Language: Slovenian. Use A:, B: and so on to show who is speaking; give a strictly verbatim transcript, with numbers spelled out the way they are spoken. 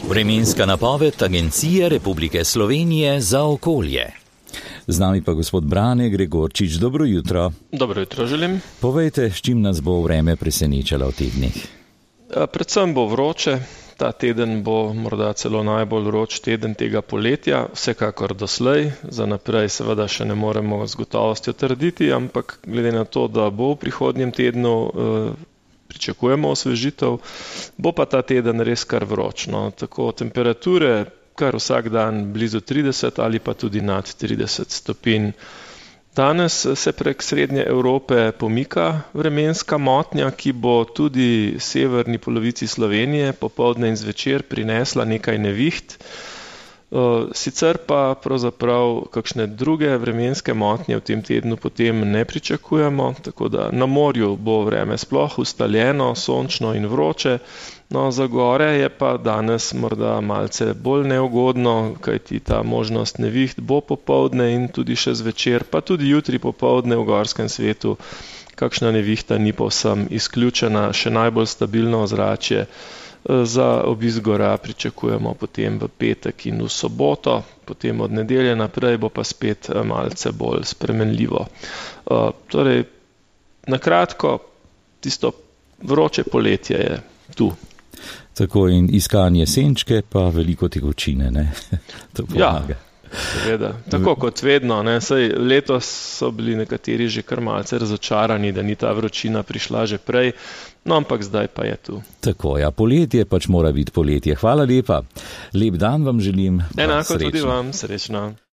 A: Vremenska napoved Agencije Republike Slovenije za okolje.
B: Z nami pa gospod Brane Gregorčič. Dobro jutro.
C: Dobro jutro želim.
B: Povejte, s čim nas bo vreme presenečalo v teh dneh?
C: Predvsem bo vroče. Ta teden bo morda celo najbolj vroč teden tega poletja, vsekakor doslej. Za naprej seveda še ne moremo z gotovostjo trditi, ampak glede na to, da bo v prihodnjem tednu pričakujemo osvežitev, bo pa ta teden res kar vroč. No, tako temperature kar vsak dan blizu trideset ali pa tudi nad trideset stopinj. Danes se prek srednje Evrope pomika vremenska motnja, ki bo tudi severni polovici Slovenije popoldne in zvečer prinesla nekaj neviht. Sicer pa pravzaprav kakšne druge vremenske motnje v tem tednu potem ne pričakujemo, tako da na morju bo vreme sploh ustaljeno, sončno in vroče. No, za gore je pa danes morda malce bolj neugodno, kajti ta možnost neviht bo popoldne in tudi še zvečer, pa tudi jutri popoldne v gorskem svetu. Kakšna nevihta ni povsem izključena, še najbolj stabilno ozračje. Za obisk gora pričakujemo potem v petek in v soboto, potem od nedelje naprej bo pa spet malce bolj spremenljivo. Torej, na kratko, tisto vroče poletje je tu.
B: Tako in iskanje senčke, pa veliko tekočine, ne? To pomaga.
C: Ja, seveda. Tako kot vedno, ne? Saj letos so bili nekateri že kar malce razočarani, da ni ta vročina prišla že prej, no ampak zdaj pa je tu.
B: Tako, ja, poletje pač mora biti poletje. Hvala lepa. Lep dan vam želim.
C: Enako tudi vam, srečno.